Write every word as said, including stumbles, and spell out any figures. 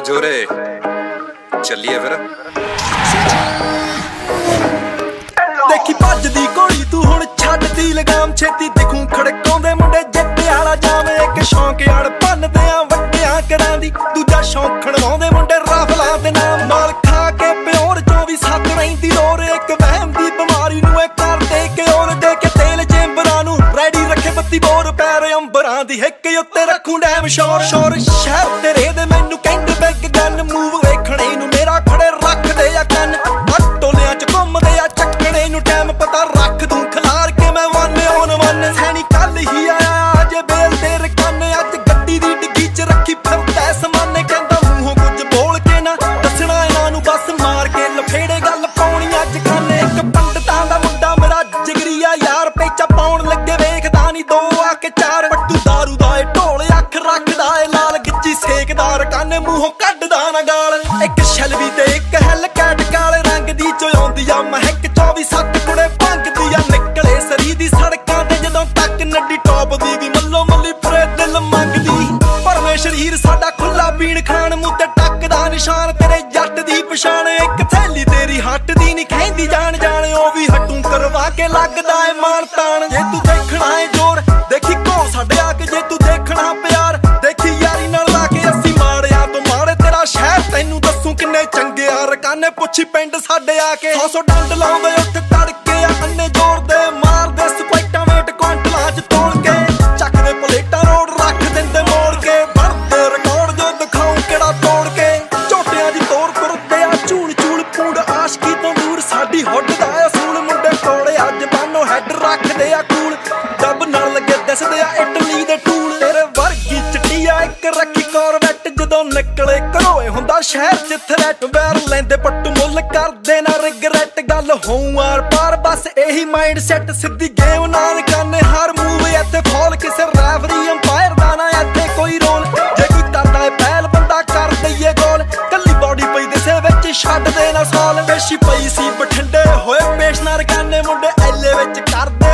ਜੋਰੇ ਚੱਲੀਏ ਫਿਰ। ਦੇਖੀ ਭੱਜਦੀ ਘੋੜੀ ਤੂੰ ਹੁਣ ਛੱਡਦੀ ਲਗਾਮ, ਛੇਤੀ ਦਿਖੂ ਖੜਕਾਉਂਦੇ ਮੁੰਡੇ ਜੱਟੇ ਵਾਲਾ ਜਾਮ। ਇੱਕ ਸ਼ੌਂਕ ਯਾਰ ਭੰਨਦੇ ਆ ਵੱਡਿਆਂ ਘਰਾਂ ਦੀ, ਦੂਜਾ ਸ਼ੌਂਕ ਖੜਵਾਉਂਦੇ ਮੁੰਡੇ ਰਾਫਲਾਂ ਦੇ ਨਾਮ। ਮਾਲ ਖਾ ਕੇ ਪਿਓਰ ਚੌਵੀ ਸੱਤ ਰਹਿੰਦੀ ਲੋਰ, ਇੱਕ ਵਹਿਮ ਦੀ ਬਿਮਾਰੀ ਨੂੰ ਇਹ ਕਰਦੇ ਕਿ ਔਰ ਦੇ ਕੇ ਤੇਲ ਚੇਂਬਰਾਂ ਨੂੰ ਰੈਡੀ ਰੱਖੇ ਬੱਤੀ ਬੋਰ। ਪੈਰ ਅੰਬਰਾਂ ਦੀ ਹਿੱਕ ਉੱਤੇ ਰੱਖੂ ਡੈਮ ਸ਼ੋਰ ਸ਼ੋਰ। ਸ਼ਹਿਰ ਤੇਰੇ ਦੇ ਮੈਨੂੰ ਕਹਿੰਦੇ ਬਿਗ ਗਨ, ਮੂਵ ਵੇਖਣੇ ਨੂੰ ਮੇਰਾ ਖੜੇ ਰੱਖਦੇ ਆ ਕੰਨ। ਟੋਲਿਆਂ ਚ ਘੁੰਮਦੇ ਆ ਚੱਕਣੇ ਨੂੰ ਟਾਈਮ ਪਤਾ ਰੱਖ ਦੂੰ ਖਿਲਾਰ ਕੇ ਮੈਂ ਵਨ ਔਨ ਵਨ। ਸੈਣੀ ਕੱਲ ਹੀ ਆਇਆ ਅਜੇ ਬੇਲ ਤੇ ਰਕਨ, ਅੱਜ ਗੱਡੀ ਦੀ ਡਿੱਗੀ ਚ ਰੱਖੀ ਫਿਰਦਾ ਸਮਾਨ। ਕਹਿੰਦਾ ਮੂੰਹੋਂ ਕੁਝ ਬੋਲ ਕੇ ਨਾ ਦੱਸਣਾ ਇਹਨਾਂ ਨੂੰ, ਬਸ ਮਾਰ ਕੇ ਲਫੇੜੇ ਗੱਲ ਪਾਉਣੀ ਅੱਜ ਖਾਨੇ। ਇੱਕ ਪੰਡਤਾਂ ਦਾ ਮੁੰਡਾ ਮੇਰਾ ਜਿਗਰੀਆ ਯਾਰ, ਪੇਚਾ ਪਾਉਣ ਲੱਗੇ ਵੇਖਦਾ ਨੀ ਦੋ ਆ ਕੇ ਚਾਰ। ਪੱਟੂ ਦਾਰੂ ਦਾ ਏ ਢੋਲ ਅੱਖ ਰੱਖਦਾ ਏ ਲਾਲ, ਗਿੱਚੀ ਸੇਕਦਾਰ ਕੰਨ ਮੂੰਹੋਂ ਕੱਢਦਾ ਨਾ ਗਾਲ। ਇੱਕ ਸ਼ੈਲਵੀ ਤੇ ਇੱਕ ਹੈਲ ਕੈਟ ਕਾਲੇ ਰੰਗ ਦੀ ਚੋਉਂਦੀ ਆ ਮਹਿਕ, ਚੌਵੀ ਸੱਤ ਕੁੜੇ ਭੰਗਦੀ ਆ ਨਿਕਲੇ ਸਰੀ ਦੀ ਸੜਕਾਂ ਤੇ ਜਦੋਂ ਤੱਕ ਨੱਡੀ ਟੌਪ ਦੀ ਵੀ ਮੱਲੋ ਮੱਲੀ ਫਰੇ ਦਿਲ ਮੰਗਦੀ। ਭਰਵੇਂ ਸ਼ਰੀਰ ਸਾਡਾ ਖੁੱਲਾ ਪੀਣ ਖਾਣ, ਮੂੰਹ ਤੇ ਟੱਕਦਾ ਨਿਸ਼ਾਨ ਤੇਰੇ ਜੱਟ ਦੀ ਪਛਾਣ। ਇੱਕ ਥੈਲੀ ਤੇਰੀ ਹੱਟਦੀ ਨੀ ਕਹਿੰਦੀ ਜਾਣ ਜਾਣ, ਉਹ ਵੀ ਹੱਟੂ ਕਰਵਾ ਕੇ ਲੱਗਦਾ ਏ ਮਾਣ ਤਾਣ। ਜੇ ਤੂੰ ਦੇਖਣਾ ਏ ਜ਼ੋਰ ਦੇਖੀ ਘੋ ਸਾਡੇ ਆ ਕੇ, ਜੇ ਤੂੰ ਦੇਖਣਾ ਪਿਆਰ ਦੇਖੀ ਯਾਰੀ ਨਾਲ ਲਾ ਕੇ। ਅਸੀਂ ਮਾੜਿਆਂ ਤੋਂ ਮਾੜੇ ਤੇਰਾ ਸ਼ਹਿਰ ਤੈਨੂੰ ਦੱਸੂ ਕਿੰਨੇ ਚੰਗੇ ਆ ਰਕਾਨੇ, ਪੁੱਛੀ ਪਿੰਡ ਸਾਡੇ ਆ ਕੇ। ਸੌ ਸੌ ਡੰਡ ਲਾਉਂਦੇ ਉੱਥੇ ਤੜਕੇ ਆ ਅੰਨੇ ਜੋੜ ਦੇ, ਮਾਰਦੇ ਸਪਾਈਟਾਂ ਵੇਟ ਕੁਆਂਟਲਾਂ ਚ ਤੋਲ ਕੇ। ਚੱਕਦੇ ਪਲੇਟਾਂ ਰੋਡ ਰੱਖ ਦਿੰਦੇ ਮੋੜ ਕੇ, ਬਣਦੇ ਰਿਕਾਰਡ ਜੋ ਦਿਖਾਉ ਕਿਹੜਾ ਤੋੜ ਕੇ। ਝੋਟਿਆਂ ਦੀ ਤੋਰ ਤੁਰਦੇ ਆ ਝੂਲ ਝੂਲ ਪੂੜ, ਆਸ਼ਕੀ ਤੋਂ ਦੂਰ ਸਾਡੀ ਹੁੱਡ ਦਾ ਅਸੂਲ। ਮੁੰਡੇ ਕੋਲੇ ਅੱਜ ਬਾਨੋ ਹੈਡ ਰੱਖਦੇ ਆ ਕੂਲ, ਡੱਬ ਨਾਲ ਲੱਗੇ ਦੱਸਦੇ ਆ ਇਟਲੀ ਦੇ ਟੂਲ। ਤੇਰੇ ਵਰਗੀ ਚਿੱਟੀਆ ਇੱਕ ਰੱਖੀ ਕੋਰਵੈਟ, ਜਦੋਂ ਨਿਕਲੇ ਘਰੋਏ ਹੁੰਦਾ ਸ਼ਹਿਰ ਚ ਥਰੈਟ। ਵੈਰ ਲੈਂਦੇ ਪੱਟੂ ਮੁੱਲ ਕਰਦੇ ਨਾ ਰਿਗਰੈਟ, ਗੱਲ ਹੋਊ ਆਰ ਪਾਰ ਬਸ ਇਹੀ ਮਾਈਂਡ ਸੈਟ। ਸਿੱਧੀ ਗੇਮ ਨਾਲ ਕਰਨੇ ਹਰ ਮੂਵ ਇੱਥੇ ਫਾਲ, ਕਿਸੇ ਰੈਫਰੀ ਅੰਪਾਇਰ ਦਾ ਨਾ ਇੱਥੇ ਕੋਈ ਰੋਲ। ਜੇ ਕੋਈ ਕਰਦਾ ਏ ਪਹਿਲ ਬੰਦਾ ਕਰ ਦਈਏ ਗੋਲ, ਕੱਲੀ ਬੌਡੀ ਪਈ ਦਿਸੇ ਵਿੱਚ ਛੱਡ ਦੇ ਨਾ ਸੌਲ। ਪੇਸ਼ੀ ਪਈ ਸੀ ਬਠਿੰਡੇ ਹੋਏ ਪੇਸ਼ ਨਾ ਰਕਾਨੇ, ਮੁੰਡੇ ਐਲੇ ਵਿੱਚ ਕਰਦੇ